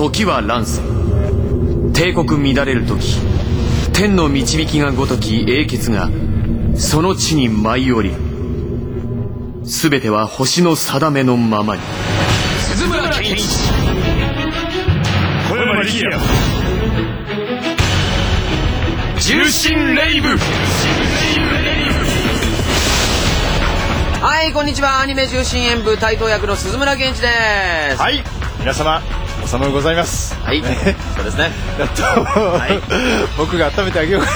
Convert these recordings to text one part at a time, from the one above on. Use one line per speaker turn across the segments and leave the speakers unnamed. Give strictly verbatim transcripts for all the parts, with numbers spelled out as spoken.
時は乱世、帝国乱れる時、天の導きがごとき英傑がその地に舞い降りる。すべては星の定めのままに。鈴村健一、
小山力也、
重心レイブ。
はい、こんにちは。アニメ重心演舞台頭役の鈴村健一です。
はい、皆様おさむございます。
はい、そうですね。
やっと、はい、僕が温めてあげようか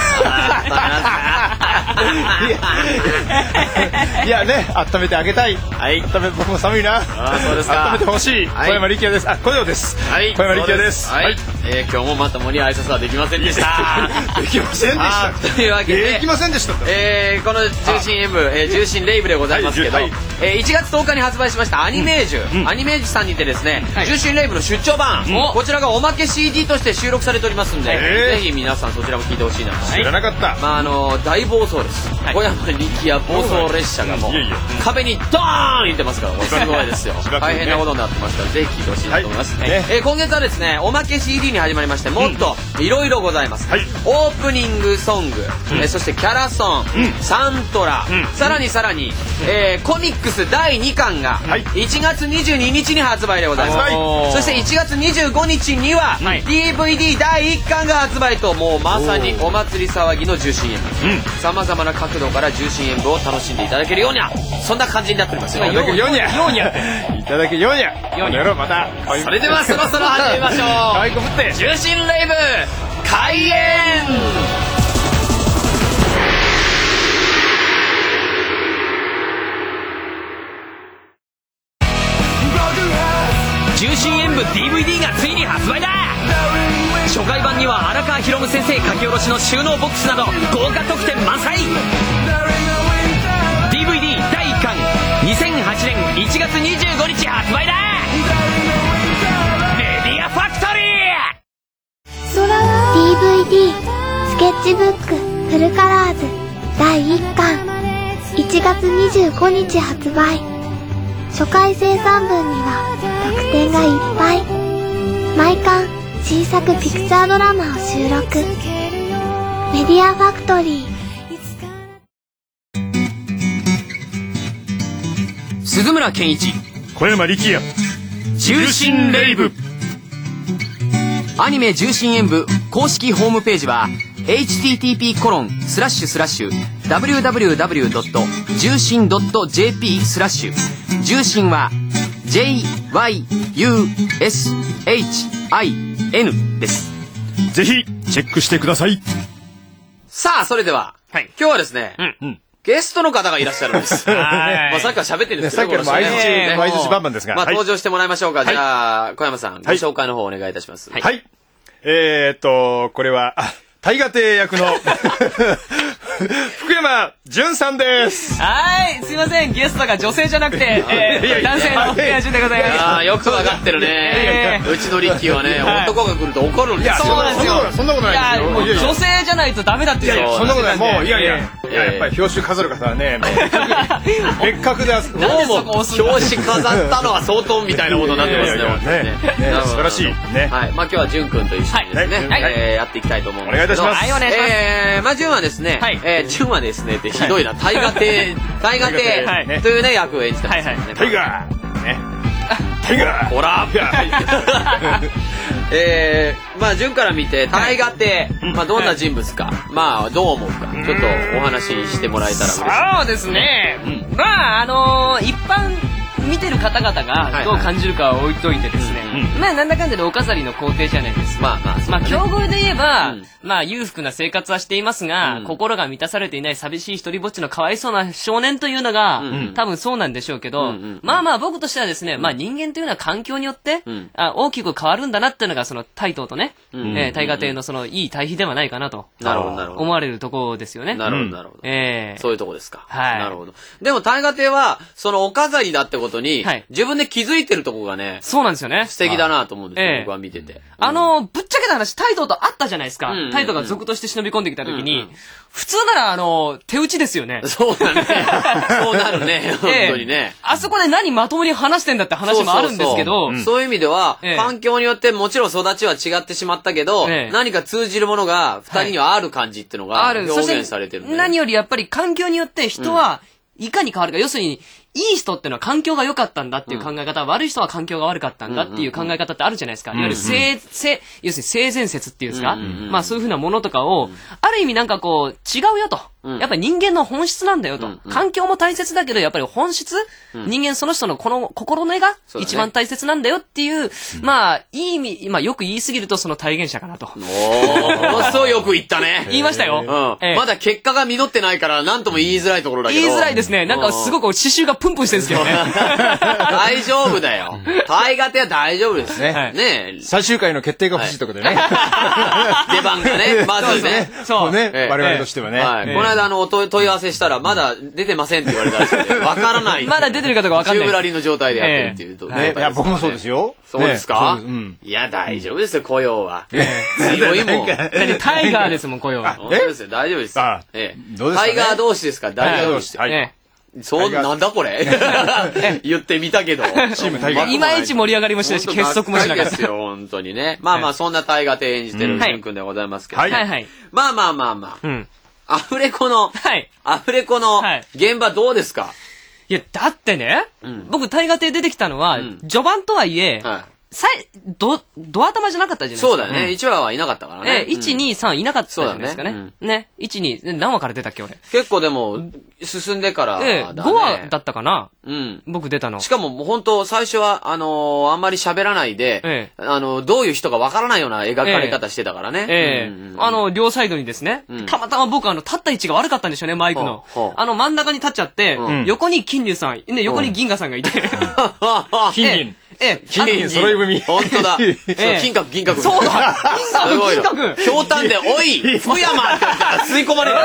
いやね、温めてあげたい。はい、温め僕も寒いな。
あ、そうですか。
温めてほしい。小山力也です。あ、小山です。はい、小山力也です。
はい、えー、今日もまともに挨拶はできませんでした。
できませんでした。
というわけで、
できませんでした。
えー、この重心演舞、えー、重心レイブでございますけど、はいはい、えー、いちがつとおかに発売しましたアニメージュ、うん、アニメージュさんにてですね、はい、重心レイブの出張版、うん、こちらがおまけ シーディー として収録されておりますんで、ぜひ皆さんそちらも聞いてほしいなと。
知らなかった。
まああの大暴走です。はい、小山力也暴走列車がもう壁にドーンいってますから、すごいですよ。大変なことになってますから、ぜひ聞いてほしいなと思います。はい、ね、えー、今月はですね、おまけ シーディー に始まりまして、もっといろいろございます。はい、オープニングソング、うん、えー、そしてキャラソン、うん、サントラ、うん、さらにさらに、えー、コミックスだいにかんがいちがつにじゅうににちに発売でございます。はい、そしていちがつにじゅうごにちには、はい、ディーブイディーだいいっかんが発売と、もうまさにお祭り騒ぎの重心演舞、さまざまな角度から重心演舞を楽しんでいただけるように、そんな感じになっております。
いただけるようにゃいただけるようにゃようやろう。また
それではそろそろ始めましょう。
可愛く振って
重心レイブ開演。重心演舞 ディーブイディー がついに発売だ。初回版には荒川博夢先生書き下ろしの収納ボックスなど豪華特典満載。 ディーブイディー だいいっかんにせんはちねんいちがつにじゅうごにち発売だ。メディアファクトリー。
ディーブイディー スケッチブックフルカラーズだいいっかんいちがつにじゅうごにち発売。初回生産分には特典がいっぱい。毎巻小さくピクチャードラマを収録。メディアファクトリー。
鈴村健一、
小山力也、
重心レイブ。アニメ重心演舞公式ホームページは エイチティーティーピーコロンスラッシュスラッシュダブリューダブリューダブリュードット重心ドットジェーピースラッシュ重心は ジェイワイユーエスエイチアイエヌ です。
ぜひチェックしてください。
さあ、それでは、はい、今日はですね、うんうん、ゲストの方がいらっしゃるんです。まあさっきから喋ってるんですけど、
ね、さっきから毎日バンバンですが、
まあ登場してもらいましょうか。はい、じゃあ小山さん、ご紹介の方お願いいたします。
はい。はい、えー、っとこれは大河亭役の福山潤さんです。
はい、すいません、ゲストが女性じゃなくて、えー、男性の福山潤でございます。
ああ、よくわかってるね。うちのリッキーはね、男が来ると怒るんですよ。
そうなんですよ。
そんなことないですよ。
もう女性じゃないとダメだって言うよ。
そんなことない。もういやいやいや、やっぱり表紙飾る方はね、別格で、
どうも表紙飾ったのは相当みたいなことになってますね。
素晴らしいね。
はい、まあ今日は潤くんと一緒にですね、やっていきたいと思うんですけど。
お願いいたします。
はい、お願いします。
えー、まあ潤はですね、えー、潤はですねってひどいな、大河亭、大河亭というね役を演じてますね。
タイガーね。タイガー。
ほら。えー、まあ潤から見て大河亭、まあどんな人物か、まあどう思うか、ちょっとお話ししてもらえたら嬉しい。
そうですね。まああの一般見てる方々がどう感じるかは置いといてですね、まあなんだかんだでお飾りの皇帝じゃないですか。まあまあ、まあ境遇で言えば、まあ裕福な生活はしていますが、心が満たされていない寂しい一人ぼっちのかわいそうな少年というのが、多分そうなんでしょうけど、まあまあ僕としてはですね、まあ人間というのは環境によって大きく変わるんだなっていうのがその大東とね、大河亭のそのいい対比ではないかなと思われるところですよね。
なるほどなるほど。そういうとこですか。
はい。
なるほど。でも大河亭はそのお飾りだってことことに、自分で気づいてるとこがね、
そうなんですよね。
素敵だなと思うんですよ、僕は見てて。
あの、ぶっちゃけた話、タイトとあったじゃないですか。タイトが族として忍び込んできた時に、普通なら、あの、手打ちですよね。
そうだね。そうなるね、本当にね。
あそこで何まともに話してんだって話もあるんですけど、
そういう意味では、環境によってもちろん育ちは違ってしまったけど、何か通じるものが二人にはある感じっていうのが表現されてる。
何よりやっぱり環境によって人はいかに変わるか、要するに、いい人ってのは環境が良かったんだっていう考え方、悪い人は環境が悪かったんだっていう考え方ってあるじゃないですか。いわゆる性、性、要するに性善説っていうんですか。まあそういうふうなものとかを、ある意味なんかこう、違うよと。やっぱり人間の本質なんだよと。環境も大切だけど、やっぱり本質、人間その人のこの心の絵が一番大切なんだよっていう、まあ、いい意味、まあよく言い過ぎるとその体現者かなと。
おー、そうよく言ったね。
言いましたよ。
まだ結果が実ってないから、なんとも言いづらいところだけど。
言いづらいですね。なんかすごく刺繍がプンプンしてるんですけどね。
大丈夫だよ。大河手は大丈夫です。
ね。
ね
最終回の決定が欲しいところでね。
出番がね、まずね。
そうね。我々としてはね。
この間、あの、問い合わせしたら、まだ出てませんって言われたらしくて、わからない。
まだ出てるかどうかわかんない。
宙ぶらりの状態でやってるっていうと。
ね。いや、僕もそうですよ。
そうですかいや、大丈夫ですよ、雇用は。強いもん。
タイガーですもん、雇用は。
本当ですよ、大丈夫です。タイガー同士ですから、タイガー同士。そう、なんだこれ言ってみたけど。
チームタイガー。
いまいち盛り上がりもしたし、結束もしなかった。
ですよ、本当にね。まあまあ、そんなタイガー手演じてるしゅんくんでございますけど。はいはい。まあまあまあまあ。アフレコの、アフレコの現場どうですか？
いや、だってね、僕タイガー手出てきたのは、序盤とはいえ、さい、ど、ド頭じゃなかったじゃないですか。
そうだね。いちわはいなかったからね。
え、いち、に、さんいなかったじゃないですかね。ね。いち、に、何話から出たっけ俺。
結構でも、進んでからだね。
ええ、ごわだったかな。うん。僕出たの。
しかももう本当最初は、あの、あんまり喋らないで、あの、どういう人かわからないような描かれ方してたからね。
ええ。あの、両サイドにですね、たまたま僕あの、立った位置が悪かったんでしょうね、マイクの。あの、真ん中に立っちゃって、横に金龍さん、ね、横に銀河さんがいて。
金銀。
ええ、
金銀揃い踏み。
本当だ。金閣、銀閣。
そうだ金閣、銀閣。
ひょうたんで、おい福山って言ったら吸い込まれる。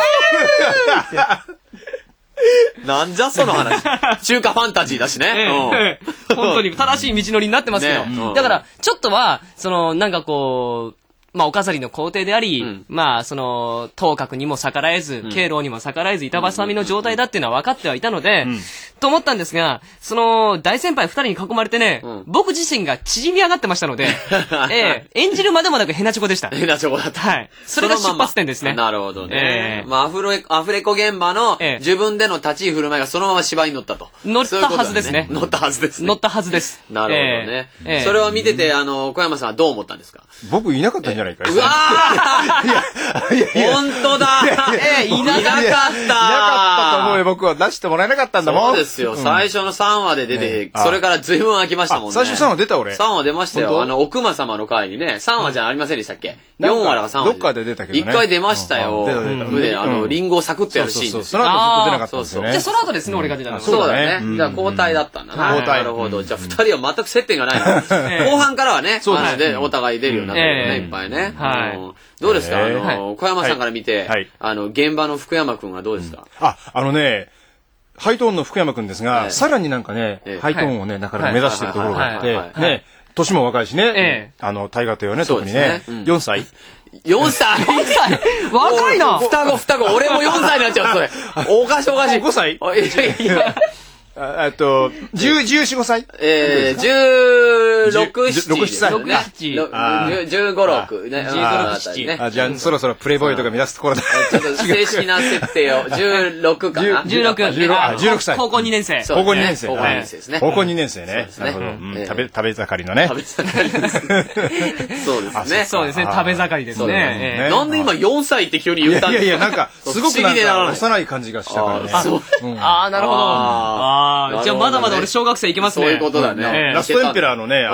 なんじゃその話。中華ファンタジーだしね。
本当に正しい道のりになってますけど。だから、ちょっとは、その、なんかこう、まあ、お飾りの皇帝であり、うん、まあ、その、頭角にも逆らえず、うん、経路にも逆らえず、板挟みの状態だっていうのは分かってはいたので、うん、と思ったんですが、その、大先輩二人に囲まれてね、うん、僕自身が縮み上がってましたので、ええ、演じるまでもなくヘナチョコでした。
ヘナチョコだった。
はい。それが出発点ですね。
なるほどね。えー、まあ、アフレ、アフレコ現場の、自分での立ち居振る舞いがそのまま芝居に乗ったと。
乗ったはずですね。
乗ったはずです。
乗ったはずです。
なるほどね。えー、それを見てて、あの、小山さんはどう思ったんですか？
僕いなかったんじゃないか。
うわー本当だえ、いなかったいなか
ったと思うよ、僕は出してもらえなかったんだもん。
そうですよ。最初のさんわで出て、それから随分空きましたもんね。
最初さんわ出た俺。
さんわ出ましたよ。あの、奥間様の回にね、さんわじゃありませんでしたっけ？よんわだかさんわ。
どっかで出たけどね。
いっかい出ましたよ。出た出た。で、あの、リンゴをサクッとやるシーンです。
その後ずっと出なかったんですよね。
じゃあその後ですね、俺が出たの。
そうだね。じゃあ交代だったんだな。
交代。
なるほど。じゃあ二人は全く接点がないの。後半からはね、お互い出るようになったね、いっぱいね。はい。どうですかあの、小山さんから見て、あの、現場の福山くんはどうですか？
あ、あのね、ハイトーンの福山くんですが、さらになんかね、ハイトーンをね、なかなか目指してるところがあって、ね、年も若いしね、あの、大河というね、特にね、よんさい。
よんさい ?よんさい
若いな
双子双子俺もよんさいになっちゃう、それ。おかしいおかしい。
ごさい？
いやいや。
えっと、十、十四五歳？
えー、十六七。
六七歳。
六七。
十五六。
ね。十六七。
あ、じゃあ、そろそろプレイボーイとか目指すところだ。
ちょっと正式な設定を。十六かな。
十六。
十六歳。
高校二年生。
高校二年生。
高校二年生ですね。
高校二年生ね。なるほど。食べ、食べ盛りのね。
食べ盛りです。そうですね。
そうですね。食べ盛りですね。
なんで今よんさいって急に言ったんですか？
いやいや、なんか、すごくなんか幼い感じがしたからね。
ああ、なるほど。ああ、じゃあまだまだ俺小学生行けますね。
そういうことだね。
ラストエンペラーのね、あのね、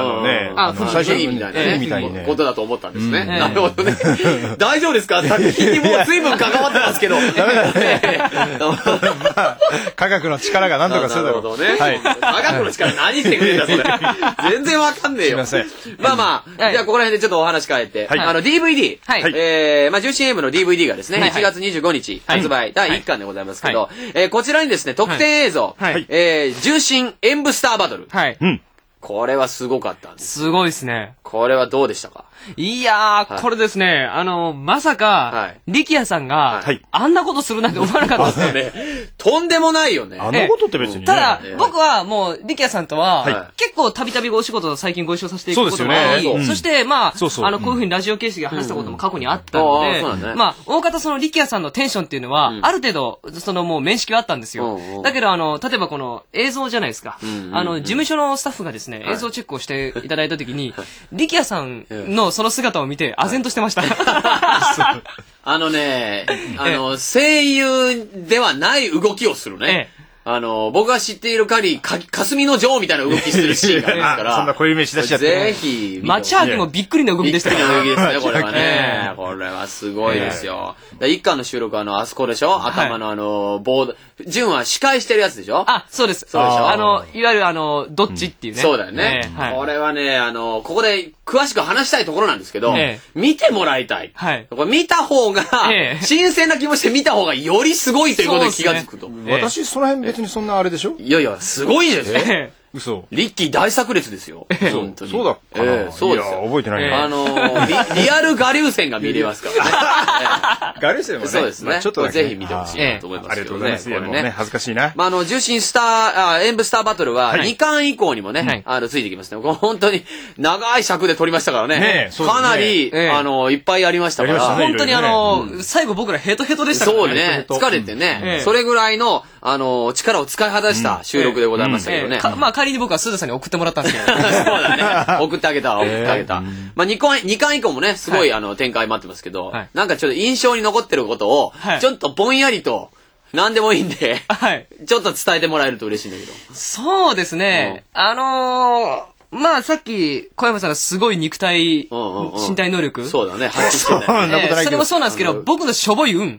ね。
最初にみたいなことだと思ったんですね。なるほどね。大丈夫ですか？作品にもう随分関わってますけど。ダメだね。
科学の力が何とかするだろう。
なるほどね。科学の力何してくれんだそれ。全然わかんねえよ。
すいません。
まあまあ、じゃあここら辺でちょっとお話変えて、あの ディーブイディー、えー、まあ重心演舞の ディーブイディー がですね、いちがつにじゅうごにち発売だいいっかんでございますけど、こちらにですね、特典映像、重心演舞スターバトル。これはすごかったんです。
すごいですね。
これはどうでしたか？
いやー、これですね、あの、まさか、力也さんが、あんなことするなんて思わなかったです
ね。とんでもないよね。
あんなことって別にね。
ただ、僕はもう、力也さんとは、結構たびたびお仕事最近ご一緒させていくこともあり、そしてまあ、あの、こういうふうにラジオ形式で話したことも過去にあったので、まあ、大方その力也さんのテンションっていうのは、ある程度、そのもう面識はあったんですよ。だけど、あの、例えばこの映像じゃないですか。あの、事務所のスタッフがですね、映像チェックをしていただいたときに、力也さんのその姿を見て、唖然としてました。
あのね、あの、声優ではない動きをするね。あの、僕が知っている限り、か、霞の女王みたいな動きするシーンがありますから。
そんな小指し出しちゃって。
ぜひ。
町明もびっくりな動きでしたね。
びっくりな動きですね、これはね。これはすごいですよ。一巻の収録はあの、あそこでしょ？頭のあの、ボード。純は司会してるやつでしょ？
あ、そうです。
そうでしょ？
あの、いわゆるあの、どっちっていうね。
そうだよね。これはね、あの、ここで詳しく話したいところなんですけど、見てもらいたい。はい。これ見た方が、新鮮な気持ちで見た方がよりすごいということに気がつくと。
私、その辺別にそんなあれでしょ？
いやいや、すごいですよ。
嘘。
リッキー大炸裂ですよ。本当に。
そうだっけ？
そうですよ。
覚えてない
あの、リアル我流戦が見れますから
ね。我流戦もね。
そうですね。ちょっとぜひ見てほしいなと思います。
ありがとうございます。これね、恥ずかしいな。
まあ、あの、重心スター、あ、演舞スターバトルはにかん以降にもね、あの、ついてきますね。本当に長い尺で撮りましたからね。かなり、あの、いっぱいありましたから。
本当にあの、最後僕らヘトヘトでしたから
ね。そうね。疲れてね。それぐらいの、あの、力を使い果たした収録でございましたけどね。
まあ、仮に僕は鈴さんに送ってもらったんですけど。
そうだね。送ってあげた、送ってあげた。まあ、にかん以降もね、すごい、あの、展開待ってますけど、なんかちょっと印象に残ってることを、ちょっとぼんやりと、なんでもいいんで、ちょっと伝えてもらえると嬉しいんだけど。
そうですね。あのまあさっき小山さんがすごい肉体、身体能力。
そうだね。発揮してた
ね。それもそうなんですけど、僕のしょぼい運。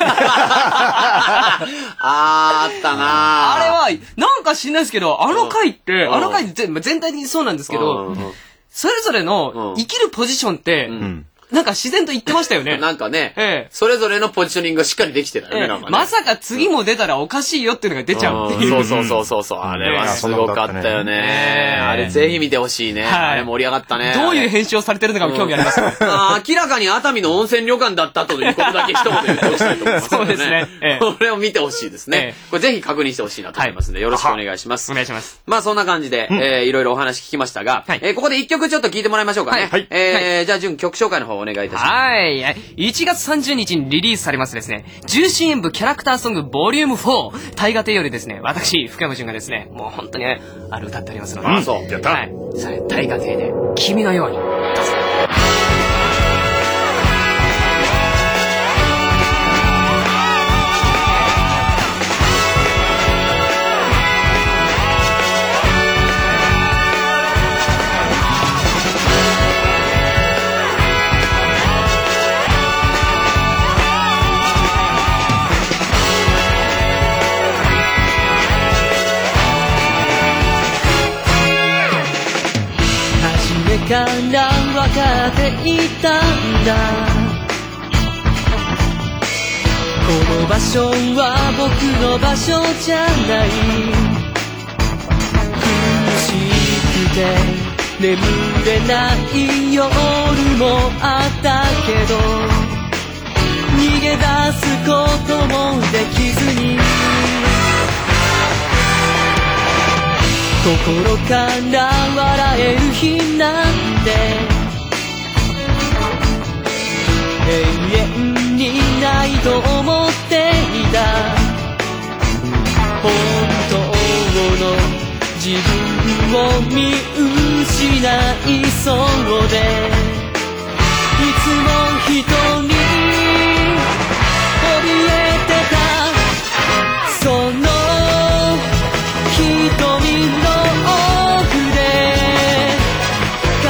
あったな
あれは、なんか知んないですけど、あの回って、あの回全体的にそうなんですけど、それぞれの生きるポジションって、なんか自然と言ってましたよね。
なんかね、ええ、それぞれのポジショニングがしっかりできてたよね、ええ、なんかね。
まさか次も出たらおかしいよっていうのが出ちゃうっていう。
そうそうそうそうそう。あれはすごかったよね。あれぜひ見てほしいね。あれ盛り上がったね。
どういう編集をされてるのかも興味あります。
明らかに熱海の温泉旅館だったということだけ一言言ってほしいと思います。
そうですね。
これを見てほしいですね。これぜひ確認してほしいなと思いますので、よろしくお願いします。
お願いします。
まあそんな感じで、えいろいろお話聞きましたが、ここで一曲ちょっと聞いてもらいましょうかね。えじゃあ順曲紹介の方お願いいたします。
はい。いちがつさんじゅうにちにリリースされますですね、重心演舞キャラクターソングボリュームフォー、大河亭よりですね、私、福山潤がですね、もう本当にね、あれ歌っておりますので。
あ、そう。
やった。はい。それ、大河亭で、君のように、どうぞ。から分かっていたんだ、この場所は僕の場所じゃない、苦しくて眠れない夜もあったけど、逃げ出すこともできずに、心から笑える日なんて永遠にないと思っていた、本当の自分を見失いそうで、いつも一人怯えてた、その瞳の奥で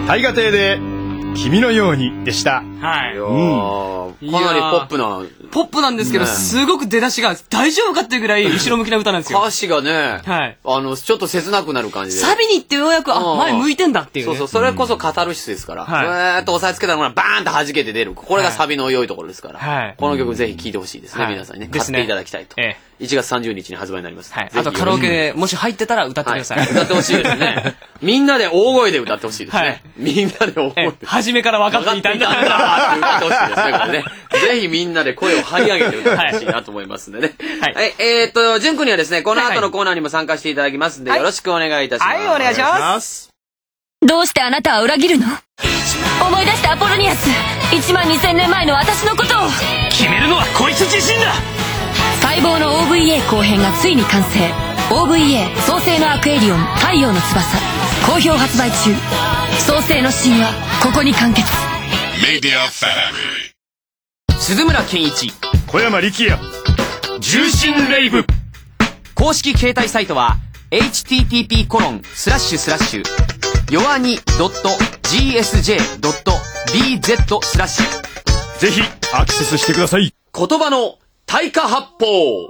大河亭で君のようにでした。
はい。
うん。かなりポップな。
ポップなんですけど、すごく出だしが大丈夫かっていうぐらい後ろ向きな歌なんですよ。
歌詞がね、はい。あの、ちょっと切なくなる感じで。
サビに行ってようやく、あ、前向いてんだっていう。
そうそう、それこそカタルシスですから。はい。ずーっと押さえつけたのがバーンと弾けて出る。これがサビの良いところですから。はい。この曲ぜひ聴いてほしいですね、皆さんにね。買っていただきたいと。ええ。いちがつさんじゅうにちに発売になります。
はい。あとカラオケでもし入ってたら歌ってください。
歌ってほしいですね。みんなで大声で歌ってほしいですね。みんなで大声で。
初めから分かっていたんだって
歌ってほしいですね、これね。ぜひみんなで声を張り上げて歌ってほしいなと思いますんでね。はい。えっと、ジュン君にはですね、この後のコーナーにも参加していただきますんで、よろしくお願いいたします。
はい、お願いします。
どうしてあなたは裏切るの？思い出したアポロニアス。いちまんにせんねんまえの私のことを。
決めるのはこいつ自身だ。
待望の オーブイエー 後編がついに完成。 オーブイエー 創世のアクエリオン太陽の翼好評発売中。創世の神話ここに完結。メディアファ
ミリー鈴村健一
小山力也重心レイブ
公式携帯サイトは エイチティーティーピーコロンスラッシュスラッシュヨアニドットジーエスジェードットビーゼットスラッシュ
ぜひアクセスしてください。
言葉の大化八方。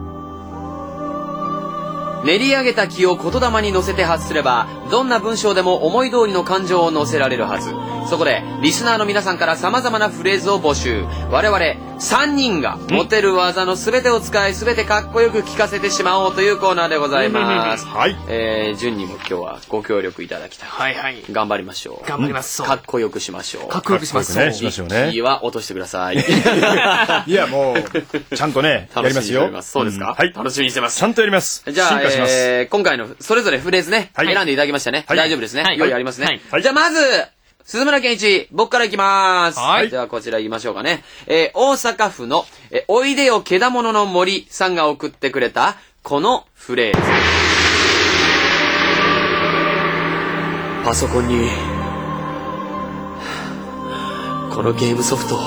練り上げた気を言霊に乗せて発すれば、どんな文章でも思い通りの感情を乗せられるはず。そこでリスナーの皆さんから様々なフレーズを募集。我々さんにんが持てる技の全てを使い、全てかっこよく聞かせてしまおうというコーナーでございます。はい。えー、順にも今日はご協力いただきたい。はいはい。頑張りましょう。
頑張ります。
かっこよくしましょう。
かっこよくします。
ね、しましょうね。
息は落としてください。
いやもうちゃんとねやりますよ。
そうですか。はい。楽しみにしてます。
ちゃんとやります。
じゃあ、えー、今回のそれぞれフレーズね、選んでいただきましたね。大丈夫ですね。用意ありますね。じゃあまず鈴村健一、僕からいきまーす。はい。ではこちら行きましょうかね。えー、大阪府の、えー、おいでよけだものの森さんが送ってくれた、このフレーズ。パソコンに、このゲームソフトを、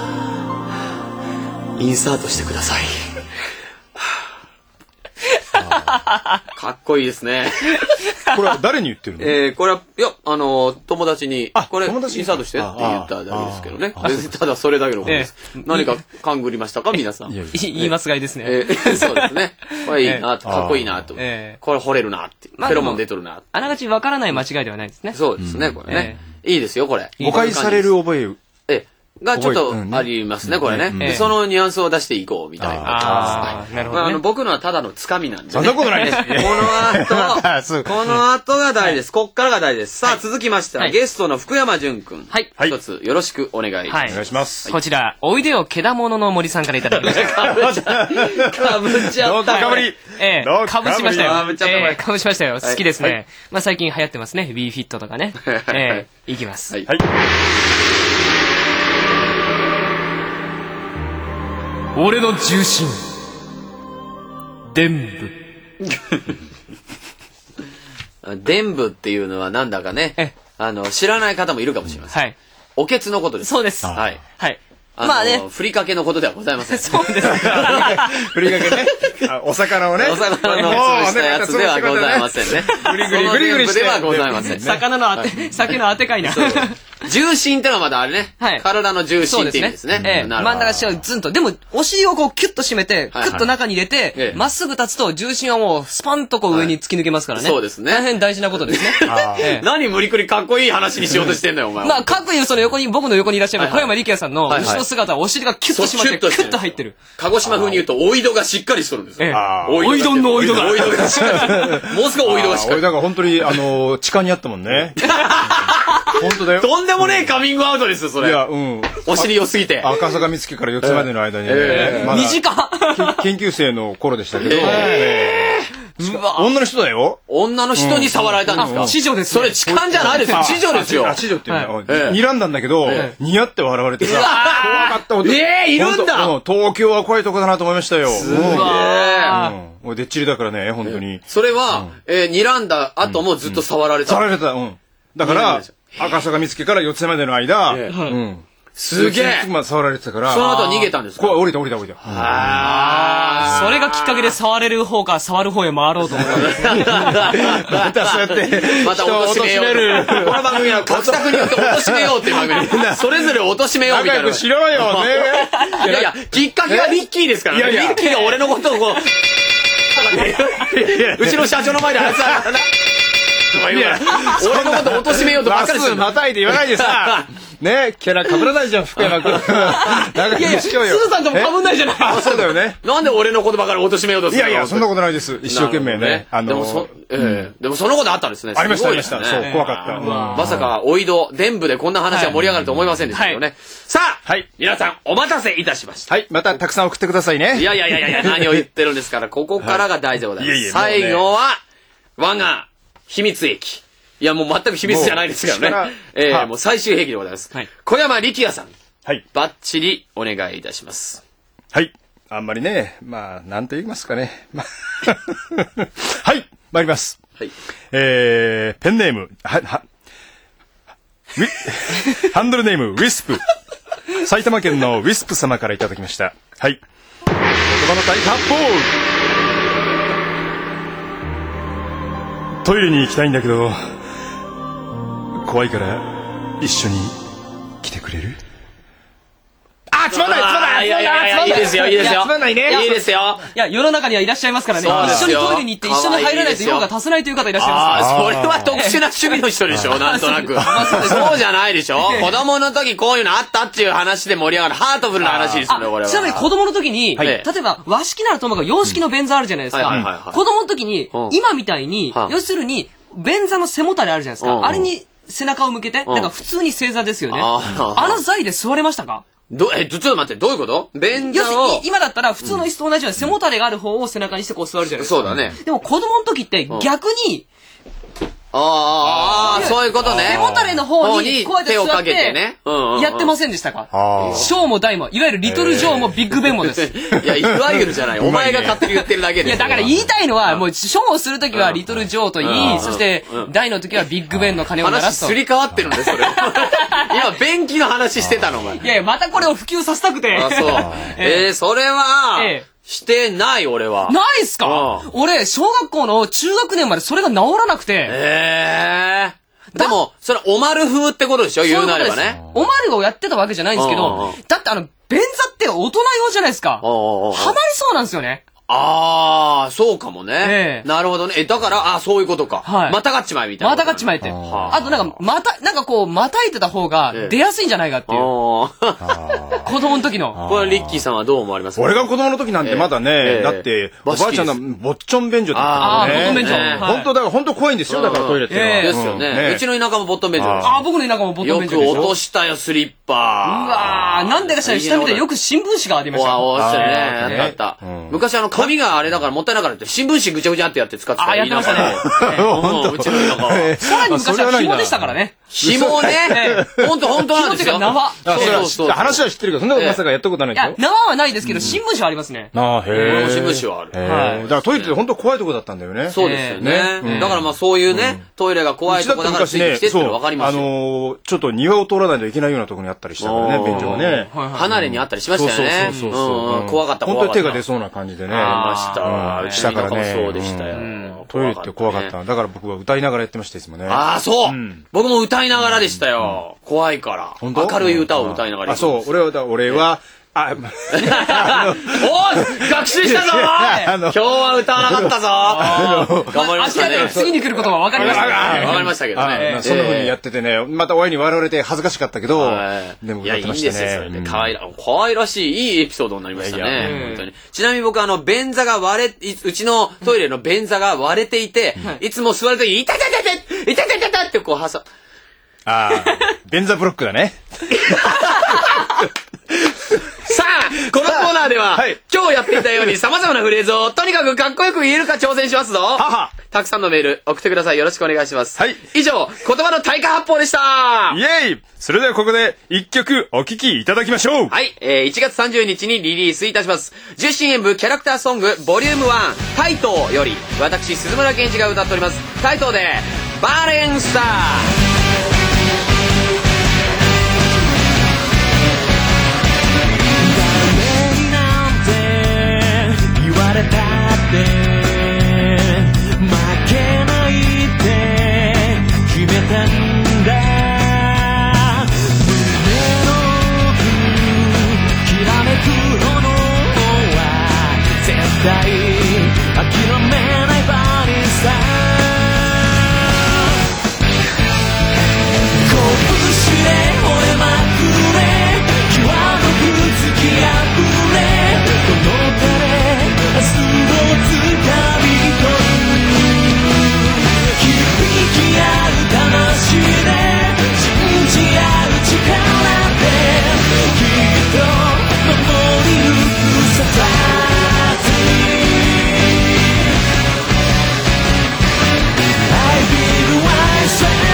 インサートしてください。かっこいいですね。
これは誰に言ってるの？
えー、これは、いや、あの、友達に、これ、インサートしてって言っただけですけどね。ただそれだけのことです。何か勘ぐりましたか皆さん。
言いますがいですね。
えー、そうですね。これいいな、かっこいいなと。これ惚れるなって。フェロモン出とるな。
あながちわからない間違いではないですね。
そうですね、これね。いいですよ、これ。
誤解される覚え
がちょっとありますね、これね。そのニュアンスを出していこう、みたいな感じです。なるほど。あの、僕のはただのつかみなんで。
そんなことないです。こ
の後、この後が大事です。こっからが大事です。さあ、続きましては、ゲストの福山潤くん。はい。一つよろしくお願いします。
お願いします。
こちら、おいでよけだものの森さんからいただきました。
かぶっちゃった。かぶっちゃった。
かぶり。
ええ、かぶしましたよ。
かぶっちゃった。
ええ、かぶしましたよ。好きですね。まあ最近流行ってますね。WeFit とかね。ええ、いきます。はい。俺の重心伝
部伝部っていうのはなんだかね、あの知らない方もいるかもしれません。はい。おけつのことです。
そうです。
はい。
はい。
まあね、ふりかけのことではございません。
そうです。
ふりかけね。お魚をね。
お魚の潰したやつではございませんね。
ぐりぐりぐりぐりして
ではございません。
魚のあて、酒のあてかいな。
重心ってのはまだあれね。はい。体の重心って意味ですね。
ええ。真ん中しはズンと。でも、お尻をこうキュッと締めて、クッと中に入れて、まっすぐ立つと重心はもうスパンとこう上に突き抜けますからね。
そうですね。
大変大事なことですね。
何無理くりかっこいい話にしようとしてんだよ、お前。
まあ、各有その横に、僕の横にいらっしゃる小山力也さんの後ろ姿はお尻がキュッと締まって、クッと入ってる。
鹿児島風に言うと、おいどがしっかりしとるんですよ。
おいどんのおいどが。
おいどがしっかり。もうすぐおいどがしっかり。
おいどが本当に、あの、地下にあったもんね。本当だよ。
とんでもねえカミングアウトですよ、それ。いや、うん。お尻良すぎて。
赤坂見附から四つまでの間に。
短
っ研究生の頃でしたけど。女の人だよ。
女の人に触られたんですか？
痴女です。
それ痴漢じゃないですよ。痴女ですよ。
痴女っていうのは、睨んだんだけど、似合って笑われてさ、怖かった。
ええ、いるんだ。
東京は怖いとこだなと思いましたよ。
すごい。
もうでっちりだからね、本当に。
それは、え、睨んだ後もずっと触られた。
触られた。うん。だから、赤坂見附から四つまでの間、うん。
すげえ。
まあ触られてたから。
その後逃げたんですか？
こう降りた降りた降りた。
ああ。それがきっかけで触れる方から触る方へ回ろうと思ったんですね。
またそうやって、
また貶めよう。この番組は各宅によって貶めようっていう番組。それぞれ貶めようみたいな。
仲良くしろよね。
いやいや、きっかけはリッキーですからね。リッキーが俺のことをこう、うちの社長の前であいつは、俺のこと貶めようとばっかりする。
またいで言わないでさ。ね、キャラ被らないじゃん、福山君。
いやいや、スーさんとも被んないじゃない。
あ、そうだよね。
なんで俺のことばかり貶めようとするの？
いやいや、そんなことないです。一生懸命ね。
あの、でもそ、ええ、でもそのことあったんですね。
ありました、ありました。そう、怖かった。
まさか、おいど、伝部でこんな話が盛り上がると思いませんでしたけどね。さあ、皆さん、お待たせいたしました。
はい、またたくさん送ってくださいね。
いやいやいやいや、何を言ってるんですから、ここからが大事でございます。最後は、我が、秘密兵器。いや、もう全く秘密じゃないですからね。えー、もう最終兵器でございます。はい、小山力也さん。はい。バッチリお願いいたします。
はい。あんまりね、まあ、なんと言いますかね。まあはい、参ります。はい。えー、ペンネーム、は、は、ウィ、ハンドルネーム、ウィスプ。埼玉県のウィスプ様からいただきました。はい。言葉の大発砲トイレに行きたいんだけど、怖いから一緒に来てくれる？あ、つまんないつまんない。
いやいやいや、いいですよいいですよ。
つまんないね。
いいですよ。
いや、世の中にはいらっしゃいますからね。一緒にトイレに行って一緒に入らないと用が足せないという方いらっしゃいます。
ああ、それは特殊な趣味の人でしょ、なんとなく。そうじゃないでしょ。子供の時こういうのあったっていう話で盛り上がるハートフルな話ですよね、これは。
ちなみに子供の時に、例えば和式ならともかく洋式の便座あるじゃないですか。子供の時に、今みたいに、要するに、便座の背もたれあるじゃないですか。あれに背中を向けて、なんか普通に正座ですよね。あの座位で座れましたか？
ど、え、ちょっと待って、どういうこと？便座を。
今だったら普通の椅子と同じように背もたれがある方を背中にしてこう座るじゃないですか。
そうだね。
でも子供の時って逆に、
ああ、そういうことね。
背もたれの方にこうやって座ってやってませんでしたか？小も大も、いわゆるリトルジョーもビッグベンもです。
いや、いわゆるじゃない。お前が勝手に言ってるだけで。
いや、だから言いたいのは、もう小をするときはリトルジョーと言い、そして大のときはビッグベンの鐘を鳴らすと。
話すり替わってるんだよ、それ。今、便器の話してたの、お前。
いやいや、またこれを普及させたくて。
あ、そう。えー、それは、してない、俺は。
ないっすか？俺、小学校の中学年までそれが治らなくて。
えー。でも、それ、おまる風ってことでしょ？言うなればね。
おまるをやってたわけじゃないんですけど、だってあの、便座って大人用じゃないですか。はまりそうなんですよね。
ああ、そうかもね。なるほどね。え、だから、あそういうことか。はい。またがっちまえみたいな。
またがっちまえって。あとなんか、また、なんかこう、またいてた方が出やすいんじゃないかっていう。子供の時の。
これ、リッキーさんはどう思われますか？
俺が子供の時なんてまだね、だって、おばあちゃんのぼっちょん便所だった
からね。ああ、ぼっちょん便所。
本当だから、本当怖いんですよ。だからトイレって。
ですよね。うちの田舎もぼっちょん便所です。
ああ、僕の田舎もぼっちょん便所です。
よく落としたよ、スリッパ。う
わー、なんでかしら、下見てよく新聞紙がありました。
ああ、落ちてね。あったあった。昔あの、紙があれだから、もったいなかったって新聞紙ぐちゃぐちゃってやって使ってた。
あ、やってましたね。
うちの田舎。
さらに昔は紐でしたからね。
紐ね。ほんとほんとなんですよ。
縄。
そうそう。話は知ってるけど、そんなことまさかやったことないでしょ？
いや、縄はないですけど、新聞紙はありますね。
ああ、へえ。
新聞紙はある。
はい。だからトイレってほんと怖いとこだったんだよね。
そうですよね。だからまあそういうね、トイレが怖いとこだからついてきてってわかりますよ。
あの、ちょっと庭を通らないといけないようなところにあったりしたからね、便所がね。
離れにあったりしましたよね。
そうそうそう。
怖かった怖かった。
本当に手が出そうな感じでね。
ありました。
下からね。
そうでしたよ。
トイレって怖かった。だから僕は歌いながらやってました、いつもね。
ああ、そう僕も歌いながらでしたよ。怖いから。明るい歌を歌いながら。
あ、そう。俺は、俺は、あ、
おい学習したぞ今日は歌わなかったぞ頑張りましたね。
次に来ることは分かりました。
分かりましたけどね。
そんな風にやっててね、また親に笑われて恥ずかしかったけど、でも歌ってましたね。
可愛ら、可愛らしい、いいエピソードになりましたね。本当に。ちなみに僕あの、便座が割れ、うちのトイレの便座が割れていて、いつも座るときに、痛い痛い痛い痛い痛い痛い痛いってこう挟む。
ああ、便座ブロックだね。
さあ、このコーナーでは、はい、今日やっていたように様々なフレーズをとにかくかっこよく言えるか挑戦しますぞ。ははたくさんのメール送ってください。よろしくお願いします。はい。以上、言葉の対価発砲でした
イェイそれではここで一曲お聴きいただきましょう。
はい、えー、いちがつさんじゅうにちにリリースいたします。じゅっしんえん部キャラクターソングボリュームワンタイトーより、私、鈴村健一が歌っております。タイトーで、バレンスター
たい諦めないバニーさ拳で吠えまくれ際どく突き破れこの手で明日をつかみ取る響き合う魂で信じ合う力できっと守り抜くさたち I feel I say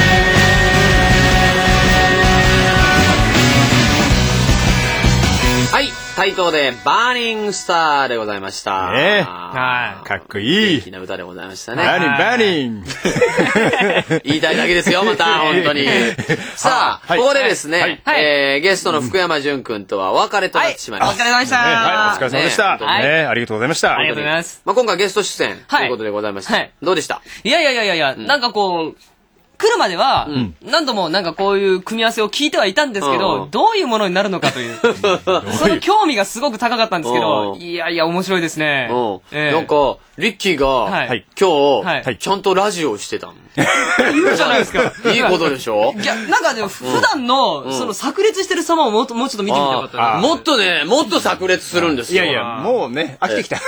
対等でバーニングスターでございました。
ねえ。はい。かっこいい。
元気な歌でございましたね。
バーニング、バーニング。
言いたいだけですよ、また、本当に。さあ、はい、ここでですね、はい、えー、ゲストの福山潤くんとはお別れとなってしまいました。
はい、お疲れ様でした。
はい、お疲れ様でした。ね、ね、ありがとうございました。
ありがとうございます。
まあ今回ゲスト出演ということでございました。はい、どうでした？
いやいやいやいや、うん、なんかこう、来るまでは、うん、何度もなんかこういう組み合わせを聞いてはいたんですけど、うん、どういうものになるのかという、その興味がすごく高かったんですけど、いやいや面白いですね。
えー、なんか、リッキーが、はい、今日、はい、ちゃんとラジオをしてたの。
言うじゃないですか。
いいことでしょ？
いや、なんかでも普段の、うん、その炸裂してる様をもっと、もうちょっと見てみたかったな。
もっとね、もっと炸裂するんですよ。
いやいや、もうね、飽きてきた。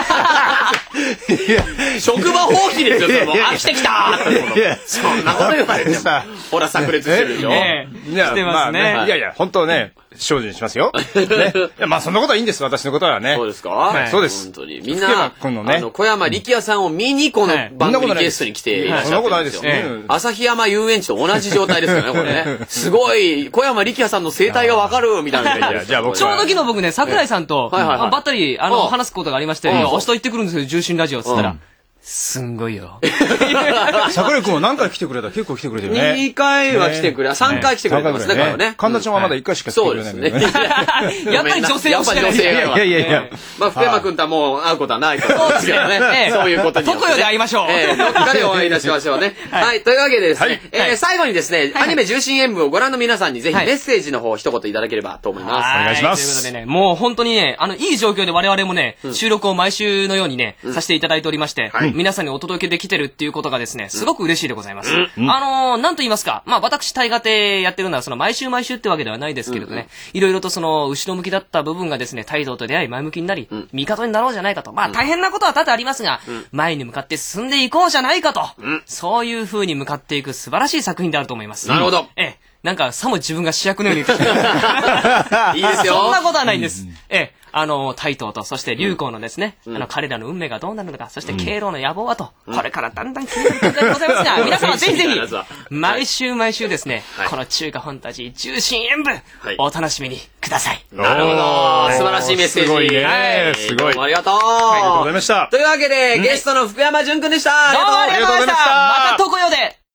職場放棄ですよ、もう飽きてきたそんなこと言われても。ほら、炸裂してるでしょ？
してますね。
いやいや、本当ね、精進しますよ。ね。まあそんなことはいいんです、私のことはね。
そうですか？
そうです。
本当に。みんな、あの、小山力也さんを見にこの番組ゲストに来ていらっしゃるんですよ。旭山遊園地と同じ状態ですからね、これね。すごい、小山力也さんの生態がわかるみたいな。
ちょうど昨日僕ね、桜井さんとばったり話すことがありまして、明日行ってくるんですよ、重心ラジオっつったら。すんごいよ。
桜井くんは何回来てくれた？結構来てくれてるね。
にかいは来てくれ、さんかい来てくれてますね、これね。
神田ちゃんはまだいっかいしか来てくれないんだよね。
やっぱり女性をしてない。
いやいやいや。
まあ、福山くんとはもう会うことはないと思うんですけどね。そういうことに。
どこよで会いましょう。
どっかでお会いいたしましょうね。はい。というわけでですね、最後にですね、アニメ重心演舞をご覧の皆さんにぜひメッセージの方一言いただければと思います。
お願いします。
ということでね、もう本当にね、あの、いい状況で我々もね、収録を毎週のようにね、させていただいておりまして、皆さんにお届けできてるっていうことがですね、すごく嬉しいでございます。あのー、なんと言いますか、まあ私、大河亭やってるのは、その毎週毎週ってわけではないですけれどね、いろいろとその、後ろ向きだった部分がですね、態度と出会い前向きになり、味方になろうじゃないかと。まあ大変なことは多々ありますが、前に向かって進んでいこうじゃないかと。そういう風に向かっていく素晴らしい作品であると思います。
なるほど。
ええ。なんか、さも自分が主役のように言って
いいですよ。
そんなことはないんです。ええ。あの、大東と、そして龍光のですね、あの、彼らの運命がどうなるのか、そして敬老の野望はと、これからだんだん気になることでございますが、皆様ぜひぜひ、毎週毎週ですね、この中華ファンタジー重心演舞、お楽しみにください。
なるほど。素晴らしいメッセージ。すごい
ね。すごい。
ありがとう。
ありがとうございました。
というわけで、ゲストの福山潤くんでした。
どうもありがとうございました。また東京で。ね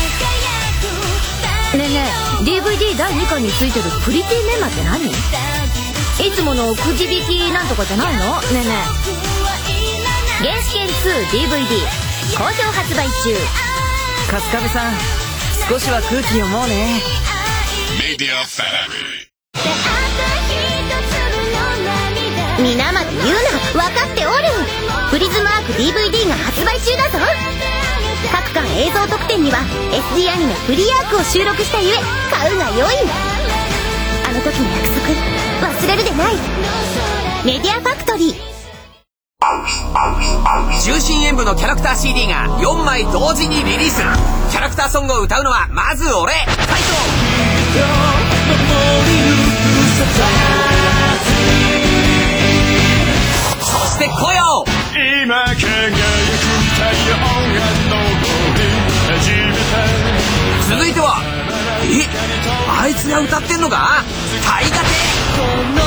えねえ、ディーブイディー だいにかんについてるプリティメンマって何？いつものくじ引きなんとかじゃないの？ねえねえ。原始圏 ツーディーブイディー 好評発売中。
春日部さん、少しは空気読もうね。
メディアファミリー。皆まで言うな、分かっておる。プリズムアーク ディーブイディー が発売中だぞ。各巻映像特典には エスディー アニメフリーアークを収録したゆえ買うが良い。あの時の約束忘れるでない。メディアファクトリー。
重心演舞のキャラクター シーディー がよんまい同時にリリース。キャラクターソングを歌うのはまず俺、カイト。そしてコヨ。
今輝く太陽が昇り始めた。
続いては、え、あいつが歌ってんのか？大河亭。
この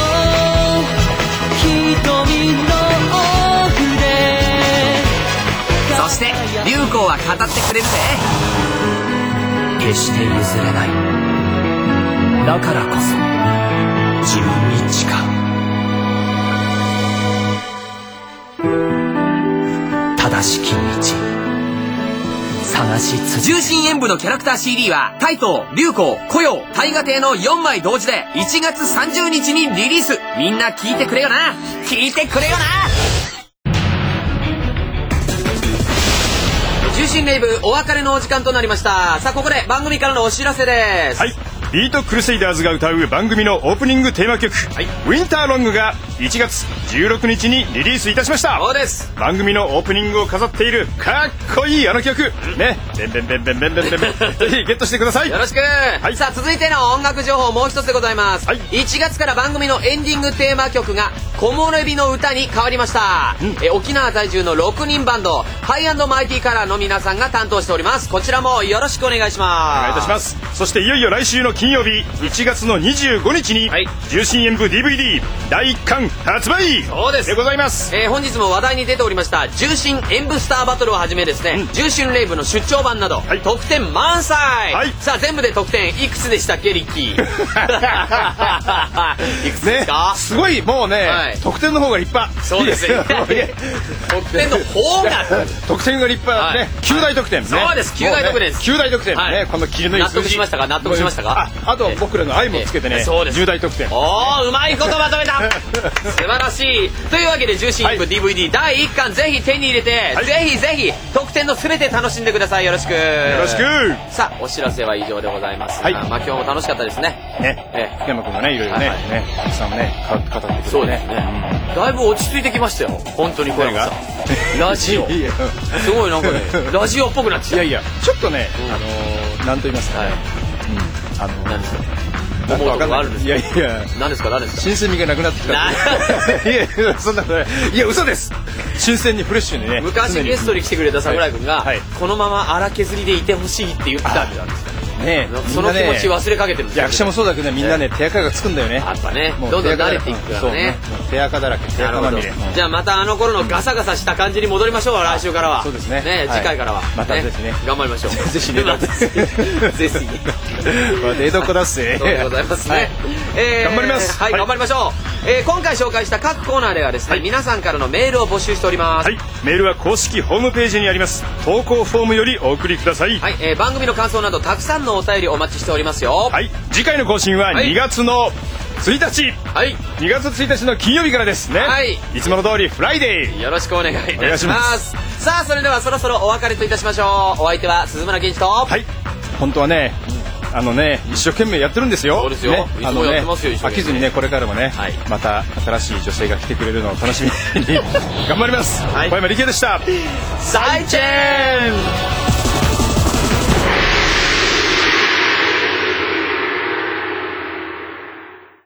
瞳の奥で。
そして龍光は語ってくれるぜ。
決して譲れない。だからこそ自分に誓う。正しき道探し続け。
重心演舞のキャラクター シーディー はタイトー、龍光、コヨウ、大河亭のよんまい同時でいちがつさんじゅうにちにリリース。みんな聞いてくれよな、聞いてくれよな。
重心レイブお別れのお時間となりました。さあここで番組からのお知らせです。
はい、ビートクルセイダーズが歌う番組のオープニングテーマ曲、はい、ウィンターロングがいちがつじゅうろくにちにリリースいたしました。
そうです。
番組のオープニングを飾っているかっこいいあの曲、うん、ね、ベンベンベンベンベンベンベンベンぜひゲットしてください。
よろしく、はい、さあ続いての音楽情報もう一つでございます。はい、いちがつから番組のエンディングテーマ曲が木漏れ日の歌に変わりました。うん、え沖縄在住のろくにんバンドハイ&マイティカラーの皆さんが担当しております。こちらもよろしくお願いします。
お願いいたします。そしていよいよ来週の金曜日いちがつのにじゅうごにちに、はい、重心演舞 ディーブイディー だいいっかん発売
そうです
でございます。
えー、本日も話題に出ておりました重心演舞スターバトルをはじめですね、うん、重心レイブの出張版など、はい、得点満載、はい、さあ全部で得点いくつでしたっけリッキーいくつですか、
ね、すごいもうね、はい、得点の方が立派。
そうですよ得点の方が
得点が立派ね、はい、きゅう大得点ね。
そうです、きゅう大得点です、
ね、きゅう大得点ね、はい、この切りのいい
納得しましたか納得しましたか。
あ, あと僕らの愛もつけてね、えー、そうですじゅう大得点。
おーうまいことまとめた素晴らしい。というわけで重心演舞 ディーブイディー だいいっかんぜひ手に入れて、はい、ぜひぜひ得点の全て楽しんでください。よろしくよ
ろしく。
さあお知らせは以上でございます。はい、まあ今日も楽しかったですね。
ね、えー、福山君がねいろいろね、はいはい、ねたくさんね語ってくれてね。
そうですね、うん、だいぶ落ち着いてきましたよ本当に。これがラジオすごいなんかねラジオっぽくなっちゃう。
いやいやちょっとね、うん、あのー、なんと言いますかね、はい、うん、あのー、
何ですか
思うとこあるんですか。いやいや
何ですか何ですか。
新鮮味がなくなってきた。いやいやそんなことない。いや嘘です。新鮮にフレッシュにね。
昔ゲストに来てくれた桜井君が、はいはい、このまま荒削りでいてほしいって言ってたんですよ。ね、その気持ち忘れかけてるんですよ。
役者もそうだけどみんなね手垢がつくんだよね。
やっぱねどんどん慣れていくからね。
手垢だらけ手垢まみれ。
じゃあまたあの頃のガサガサした感じに戻りましょう。来週からは。
そうですね。
次回からは
またぜひね
頑張りましょう。
ぜひね
ぜひ
また江戸っ子だっせ。
そうでございますね。
頑張ります。
はい頑張りましょう。今回紹介した各コーナーではですね皆さんからのメールを募集しております。
はいメールは公式ホームページにあります投稿フォームよりお送りください。
はい番組の感想などたくさんのお便りお待ちしておりますよ。
はい次回の更新はにがつのついたち、はい、にがつついたちの金曜日からですね。はい、いつもの通りフライデー
よろしくお願いいたします。さあそれではそろそろお別れといたしましょう。お相手は鈴村健一と。
はい本当はね、うん、あのね一生懸命やってるんですよ。
そうですよ、ね、いつもやってますよ。
飽きずにねこれからもね、はい、また新しい女性が来てくれるのを楽しみに頑張ります。はい、小山力也でした。
再见。